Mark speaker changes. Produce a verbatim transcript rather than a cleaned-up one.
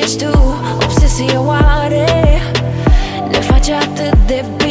Speaker 1: ești tu, obsesie oare ne face atât de bine.